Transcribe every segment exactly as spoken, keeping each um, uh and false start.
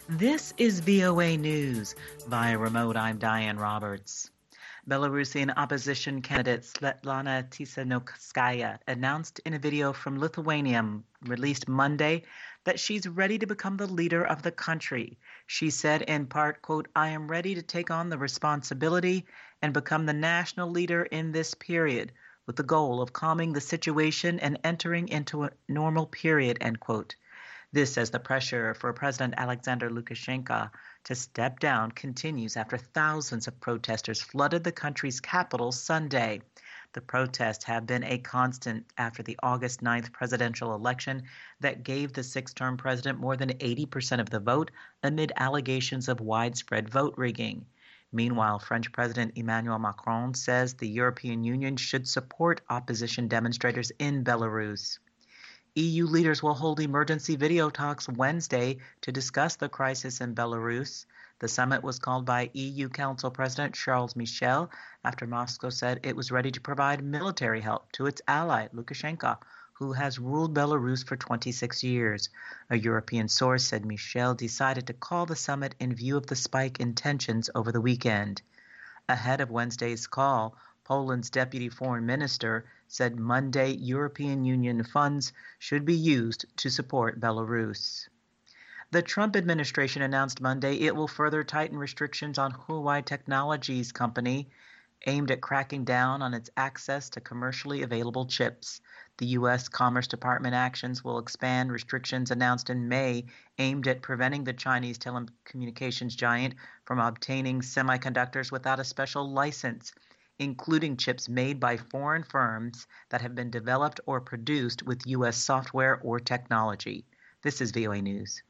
This is V O A News. Via remote, I'm Diane Roberts. Belarusian opposition candidate Svetlana Tsikhanouskaya announced in a video from Lithuania released Monday that she's ready to become the leader of the country. She said in part, quote, "I am ready to take on the responsibility and become the national leader in this period with the goal of calming the situation and entering into a normal period," end quote. This as the pressure for President Alexander Lukashenko to step down continues after thousands of protesters flooded the country's capital Sunday. The protests have been a constant after the August ninth presidential election that gave the six-term president more than eighty percent of the vote amid allegations of widespread vote rigging. Meanwhile, French President Emmanuel Macron says the European Union should support opposition demonstrators in Belarus. E U leaders will hold emergency video talks Wednesday to discuss the crisis in Belarus. The summit was called by E U Council President Charles Michel after Moscow said it was ready to provide military help to its ally, Lukashenko, who has ruled Belarus for twenty-six years. A European source said Michel decided to call the summit in view of the spike in tensions over the weekend. Ahead of Wednesday's call, Poland's deputy foreign minister said Monday European Union funds should be used to support Belarus. The Trump administration announced Monday it will further tighten restrictions on Huawei Technologies company aimed at cracking down on its access to commercially available chips. The U S Commerce Department actions will expand restrictions announced in May aimed at preventing the Chinese telecommunications giant from obtaining semiconductors without a special license, including chips made by foreign firms that have been developed or produced with U S software or technology. This is V O A News.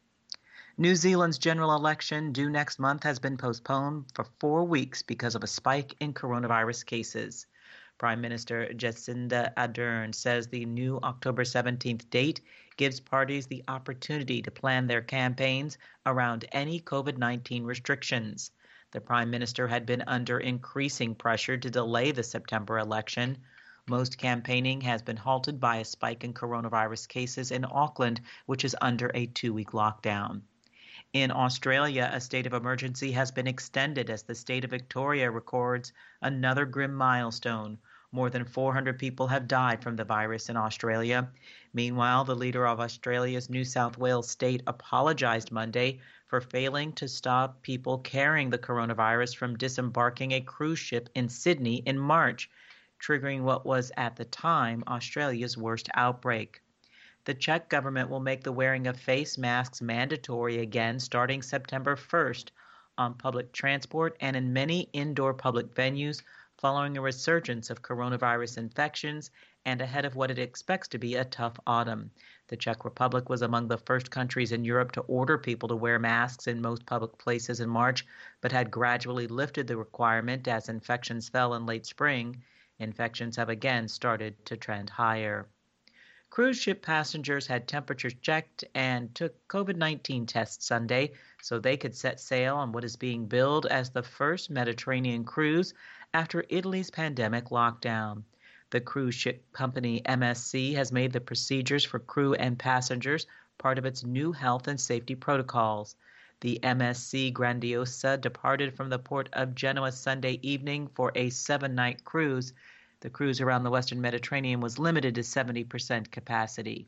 New Zealand's general election due next month has been postponed for four weeks because of a spike in coronavirus cases. Prime Minister Jacinda Ardern says the new October seventeenth date gives parties the opportunity to plan their campaigns around any COVID nineteen restrictions. The Prime Minister had been under increasing pressure to delay the September election. Most campaigning has been halted by a spike in coronavirus cases in Auckland, which is under a two-week lockdown. In Australia, a state of emergency has been extended as the state of Victoria records another grim milestone. More than four hundred people have died from the virus in Australia. Meanwhile, the leader of Australia's New South Wales state apologized Monday for failing to stop people carrying the coronavirus from disembarking a cruise ship in Sydney in March, triggering what was at the time Australia's worst outbreak. The Czech government will make the wearing of face masks mandatory again starting September first on public transport and in many indoor public venues following a resurgence of coronavirus infections and ahead of what it expects to be a tough autumn. The Czech Republic was among the first countries in Europe to order people to wear masks in most public places in March, but had gradually lifted the requirement as infections fell in late spring. Infections have again started to trend higher. Cruise ship passengers had temperatures checked and took COVID nineteen tests Sunday so they could set sail on what is being billed as the first Mediterranean cruise after Italy's pandemic lockdown. The cruise ship company M S C has made the procedures for crew and passengers part of its new health and safety protocols. The M S C Grandiosa departed from the port of Genoa Sunday evening for a seven-night cruise. The cruise around the Western Mediterranean was limited to seventy percent capacity.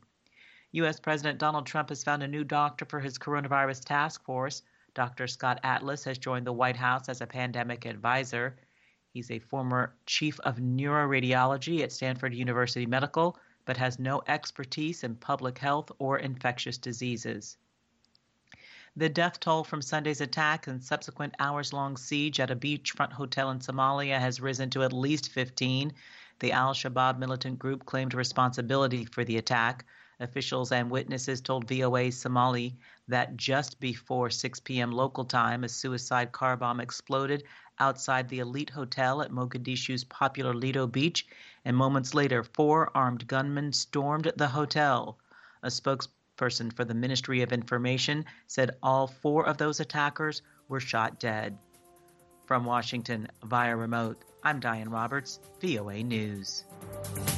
U S President Donald Trump has found a new doctor for his coronavirus task force. Doctor Scott Atlas has joined the White House as a pandemic advisor. He's a former chief of neuroradiology at Stanford University Medical, but has no expertise in public health or infectious diseases. The death toll from Sunday's attack and subsequent hours-long siege at a beachfront hotel in Somalia has risen to at least fifteen. The al-Shabaab militant group claimed responsibility for the attack. Officials and witnesses told V O A Somali that just before six p.m. local time, a suicide car bomb exploded outside the elite hotel at Mogadishu's popular Lido Beach, and moments later, four armed gunmen stormed the hotel. A spokesperson for the Ministry of Information said all four of those attackers were shot dead. From Washington, via remote, I'm Diane Roberts, V O A News.